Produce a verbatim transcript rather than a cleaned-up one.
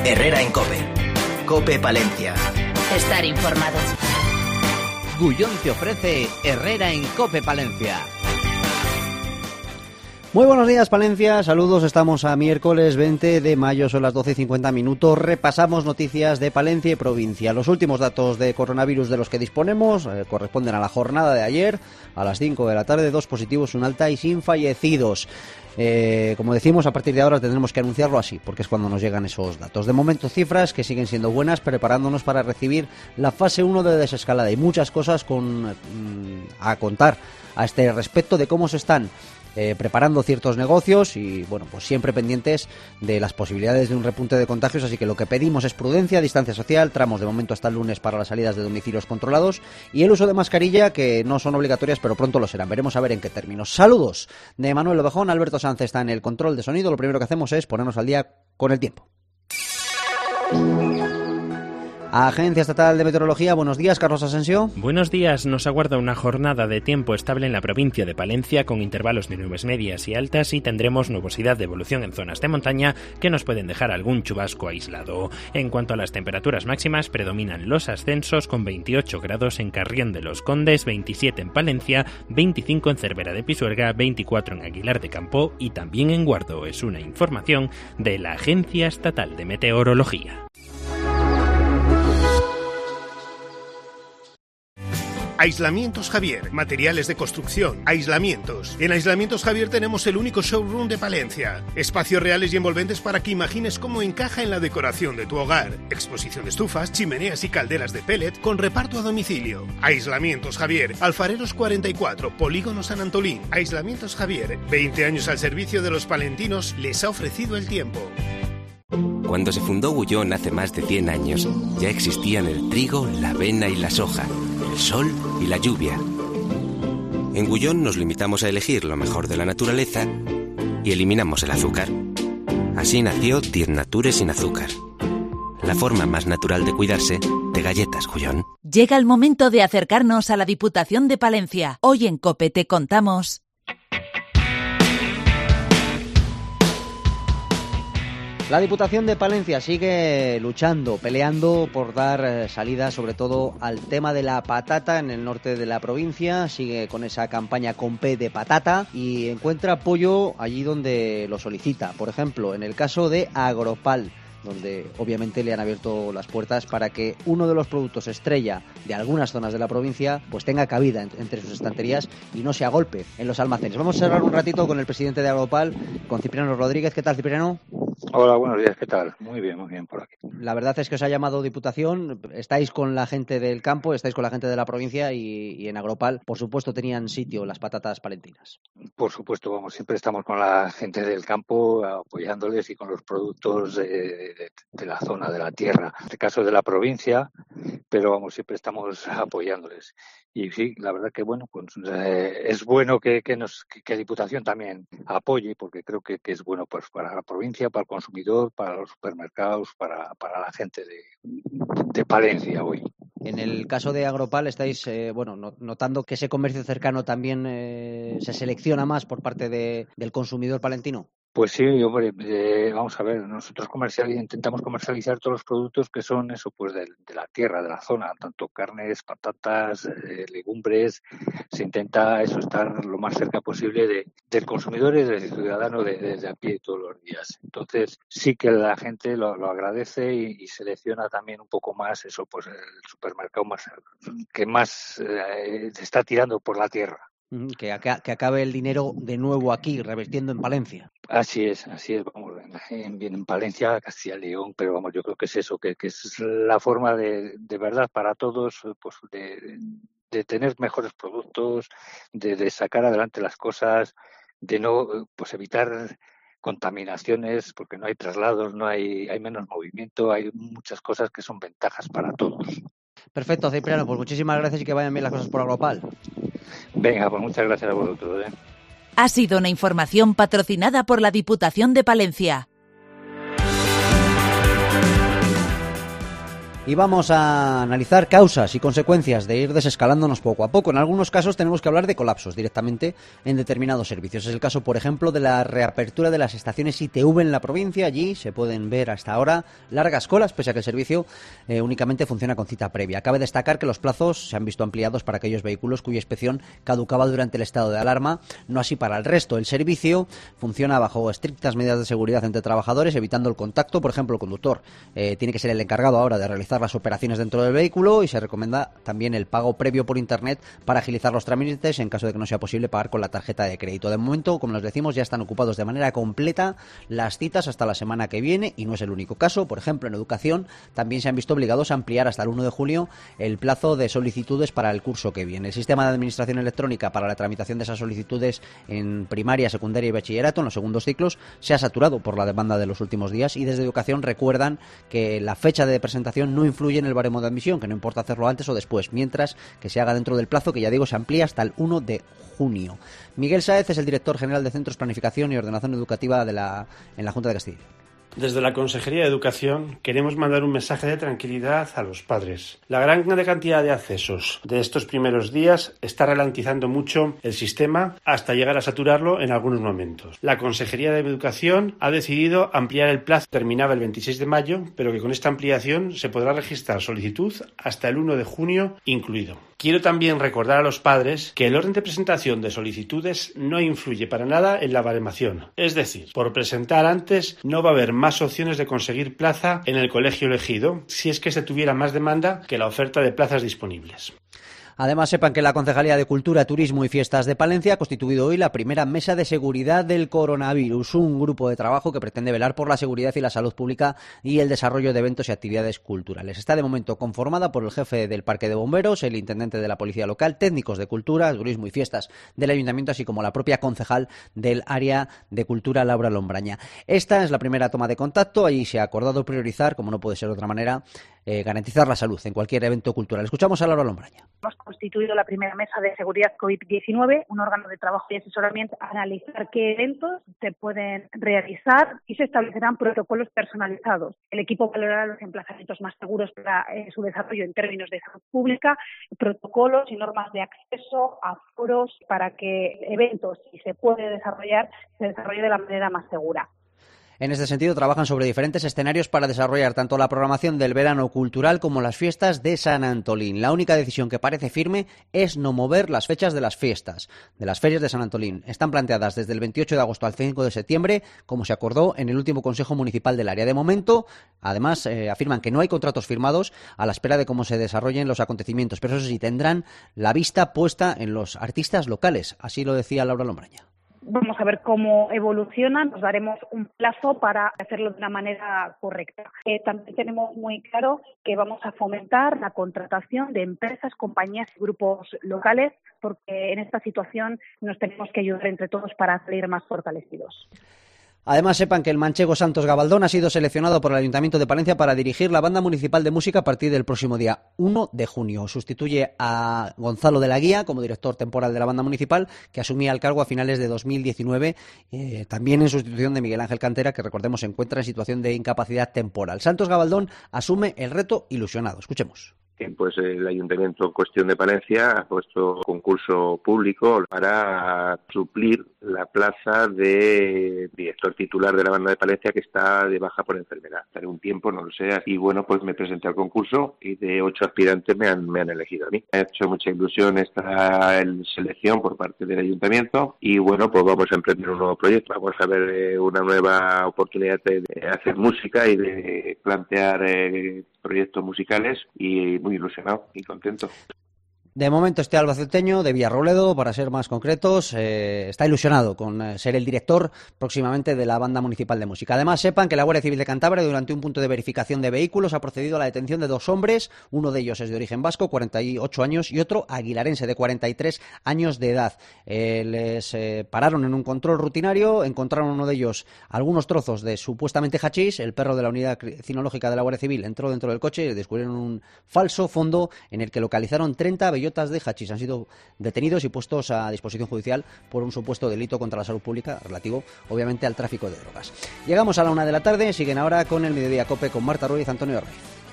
Herrera en COPE. COPE Palencia. Estar informado. Gullón te ofrece Herrera en COPE Palencia. Muy buenos días, Palencia, saludos, estamos a miércoles veinte de mayo, son las doce y cincuenta minutos, repasamos noticias de Palencia y provincia. Los últimos datos de coronavirus de los que disponemos eh, corresponden a la jornada de ayer, a las cinco de la tarde, dos positivos, un alta y sin fallecidos. Eh, como decimos, a partir de ahora tendremos que anunciarlo así, porque es cuando nos llegan esos datos. De momento, cifras que siguen siendo buenas, preparándonos para recibir la fase uno de desescalada y muchas cosas con, mm, a contar a este respecto de cómo se están Eh, preparando ciertos negocios y, bueno, pues siempre pendientes de las posibilidades de un repunte de contagios, así que lo que pedimos es prudencia, distancia social, tramos de momento hasta el lunes para las salidas de domicilios controlados y el uso de mascarilla, que no son obligatorias, pero pronto lo serán. Veremos a ver en qué términos. Saludos de Manuel Ovejón, Alberto Sanz está en el control de sonido. Lo primero que hacemos es ponernos al día con el tiempo. Agencia Estatal de Meteorología, buenos días, Carlos Asensio. Buenos días, nos aguarda una jornada de tiempo estable en la provincia de Palencia con intervalos de nubes medias y altas y tendremos nubosidad de evolución en zonas de montaña que nos pueden dejar algún chubasco aislado. En cuanto a las temperaturas máximas, predominan los ascensos con veintiocho grados en Carrión de los Condes, veintisiete en Palencia, veinticinco en Cervera de Pisuerga, veinticuatro en Aguilar de Campo y también en Guardo. Es una información de la Agencia Estatal de Meteorología. Aislamientos Javier, materiales de construcción, aislamientos. En Aislamientos Javier tenemos el único showroom de Palencia. Espacios reales y envolventes para que imagines cómo encaja en la decoración de tu hogar. Exposición de estufas, chimeneas y calderas de pellet con reparto a domicilio. Aislamientos Javier, Alfareros cuarenta y cuatro, Polígono San Antolín. Aislamientos Javier, veinte años al servicio de los palentinos, les ha ofrecido el tiempo. Cuando se fundó Gullón hace más de cien años, ya existían el trigo, la avena y la soja, el sol y la lluvia. En Gullón nos limitamos a elegir lo mejor de la naturaleza y eliminamos el azúcar. Así nació Diez Natures sin azúcar. La forma más natural de cuidarse de galletas Gullón. Llega el momento de acercarnos a la Diputación de Palencia. Hoy en COPE te contamos. La Diputación de Palencia sigue luchando, peleando por dar salida sobre todo al tema de la patata en el norte de la provincia. Sigue con esa campaña con P de patata y encuentra apoyo allí donde lo solicita. Por ejemplo, en el caso de Agropal, donde obviamente le han abierto las puertas para que uno de los productos estrella de algunas zonas de la provincia pues tenga cabida entre sus estanterías y no se agolpe en los almacenes. Vamos a cerrar un ratito con el presidente de Agropal, con Cipriano Rodríguez. ¿Qué tal, Cipriano? Hola, buenos días, ¿qué tal? Muy bien, muy bien por aquí. La verdad es que os ha llamado Diputación, estáis con la gente del campo, estáis con la gente de la provincia y, y en Agropal, por supuesto, tenían sitio las patatas palentinas. Por supuesto, vamos, siempre estamos con la gente del campo apoyándoles y con los productos de, de, de la zona, de la tierra, en este caso de la provincia, pero vamos, siempre estamos apoyándoles. Y sí, la verdad que bueno, pues eh, es bueno que, que nos que, que Diputación también apoye, porque creo que, que es bueno pues para la provincia, para el consumidor, para los supermercados, para, para la gente de, de Palencia hoy. En el caso de Agropal estáis eh, bueno notando que ese comercio cercano también eh, se selecciona más por parte de, del consumidor palentino. Pues sí, hombre, eh, vamos a ver, nosotros comercial, intentamos comercializar todos los productos que son eso, pues de, de la tierra, de la zona, tanto carnes, patatas, eh, legumbres. Se intenta eso, estar lo más cerca posible de, del consumidor y del ciudadano de, de, de a pie todos los días. Entonces sí que la gente lo, lo agradece y, y selecciona también un poco más eso, pues el supermercado más que más eh, se está tirando por la tierra. Que, aca- que acabe el dinero de nuevo aquí, revertiendo en Palencia. Así es, así es, vamos, en, bien en Palencia, Castilla y León, pero vamos, yo creo que es eso, que, que es la forma de, de verdad para todos, pues de, de tener mejores productos, de, de sacar adelante las cosas, de no, pues evitar contaminaciones, porque no hay traslados, no hay, hay menos movimiento, hay muchas cosas que son ventajas para todos. Perfecto, Cipriano, pues muchísimas gracias y que vayan bien las cosas por Agropal. Venga, pues muchas gracias a vosotros, ¿eh? Ha sido una información patrocinada por la Diputación de Palencia. Y vamos a analizar causas y consecuencias de ir desescalándonos poco a poco. En algunos casos tenemos que hablar de colapsos directamente en determinados servicios. Es el caso, por ejemplo, de la reapertura de las estaciones I T V en la provincia. Allí se pueden ver hasta ahora largas colas, pese a que el servicio eh, únicamente funciona con cita previa. Cabe destacar que los plazos se han visto ampliados para aquellos vehículos cuya inspección caducaba durante el estado de alarma, no así para el resto. El servicio funciona bajo estrictas medidas de seguridad entre trabajadores, evitando el contacto. Por ejemplo, el conductor eh, tiene que ser el encargado ahora de realizar las operaciones dentro del vehículo y se recomienda también el pago previo por internet para agilizar los trámites en caso de que no sea posible pagar con la tarjeta de crédito. De momento, como les decimos, ya están ocupados de manera completa las citas hasta la semana que viene y no es el único caso. Por ejemplo, en educación también se han visto obligados a ampliar hasta el uno de julio el plazo de solicitudes para el curso que viene. El sistema de administración electrónica para la tramitación de esas solicitudes en primaria, secundaria y bachillerato en los segundos ciclos se ha saturado por la demanda de los últimos días y desde educación recuerdan que la fecha de presentación no influye en el baremo de admisión, que no importa hacerlo antes o después, mientras que se haga dentro del plazo que ya digo se amplía hasta el uno de junio. Miguel Sáez es el director general de Centros, Planificación y Ordenación Educativa de la, en la Junta de Castilla. Desde la Consejería de Educación queremos mandar un mensaje de tranquilidad a los padres. La gran cantidad de accesos de estos primeros días está ralentizando mucho el sistema hasta llegar a saturarlo en algunos momentos. La Consejería de Educación ha decidido ampliar el plazo, terminaba el veintiséis de mayo, pero que con esta ampliación se podrá registrar solicitud hasta el uno de junio incluido. Quiero también recordar a los padres que el orden de presentación de solicitudes no influye para nada en la baremación. Es decir, por presentar antes no va a haber más opciones de conseguir plaza en el colegio elegido si es que se tuviera más demanda que la oferta de plazas disponibles. Además, sepan que la Concejalía de Cultura, Turismo y Fiestas de Palencia ha constituido hoy la primera mesa de seguridad del coronavirus, un grupo de trabajo que pretende velar por la seguridad y la salud pública y el desarrollo de eventos y actividades culturales. Está de momento conformada por el jefe del Parque de Bomberos, el intendente de la Policía Local, técnicos de Cultura, Turismo y Fiestas del Ayuntamiento, así como la propia concejal del área de Cultura, Laura Lombraña. Esta es la primera toma de contacto. Allí se ha acordado priorizar, como no puede ser de otra manera, eh, garantizar la salud en cualquier evento cultural. Escuchamos a Laura Lombraña. Hemos constituido la primera mesa de seguridad COVID diecinueve, un órgano de trabajo y asesoramiento, a analizar qué eventos se pueden realizar y se establecerán protocolos personalizados. El equipo valorará los emplazamientos más seguros para eh, su desarrollo en términos de salud pública, protocolos y normas de acceso a foros para que eventos, si se puede desarrollar, se desarrolle de la manera más segura. En este sentido, trabajan sobre diferentes escenarios para desarrollar tanto la programación del verano cultural como las fiestas de San Antolín. La única decisión que parece firme es no mover las fechas de las fiestas, de las ferias de San Antolín. Están planteadas desde el veintiocho de agosto al cinco de septiembre, como se acordó en el último Consejo Municipal del área. De momento, además, eh, afirman que no hay contratos firmados a la espera de cómo se desarrollen los acontecimientos, pero eso sí, tendrán la vista puesta en los artistas locales. Así lo decía Laura Lombraña. Vamos a ver cómo evoluciona, nos daremos un plazo para hacerlo de una manera correcta. Eh, también tenemos muy claro que vamos a fomentar la contratación de empresas, compañías y grupos locales, porque en esta situación nos tenemos que ayudar entre todos para salir más fortalecidos. Además, sepan que el manchego Santos Gabaldón ha sido seleccionado por el Ayuntamiento de Palencia para dirigir la Banda Municipal de Música a partir del próximo día uno de junio. Sustituye a Gonzalo de la Guía como director temporal de la Banda Municipal, que asumía el cargo a finales de dos mil diecinueve, eh, también en sustitución de Miguel Ángel Cantera, que recordemos se encuentra en situación de incapacidad temporal. Santos Gabaldón asume el reto ilusionado. Escuchemos. Pues el Ayuntamiento en cuestión de Palencia ha puesto concurso público para suplir la plaza de director titular de la Banda de Palencia que está de baja por enfermedad. Estaré un tiempo, no lo sé, y bueno, pues me presenté al concurso y de ocho aspirantes me han, me han elegido a mí. Me ha hecho mucha ilusión esta selección por parte del Ayuntamiento y bueno, pues vamos a emprender un nuevo proyecto. Vamos a ver una nueva oportunidad de, de hacer música y de plantear eh, proyectos musicales y muy ilusionado y contento. De momento este albaceteño de Villarrobledo, para ser más concretos, eh, está ilusionado con eh, ser el director próximamente de la Banda Municipal de Música. Además, sepan que la Guardia Civil de Cantabria, durante un punto de verificación de vehículos, ha procedido a la detención de dos hombres. Uno de ellos es de origen vasco, cuarenta y ocho años, y otro aguilarense, de cuarenta y tres años de edad. Eh, les eh, pararon en un control rutinario, encontraron uno de ellos algunos trozos de supuestamente hachís. El perro de la unidad cinológica de la Guardia Civil entró dentro del coche y descubrieron un falso fondo en el que localizaron treinta bellotas de hachís. Han sido detenidos y puestos a disposición judicial por un supuesto delito contra la salud pública relativo, obviamente, al tráfico de drogas. Llegamos a la una de la tarde, siguen ahora con el Mediodía Cope con Marta Ruiz, Antonio Ortiz.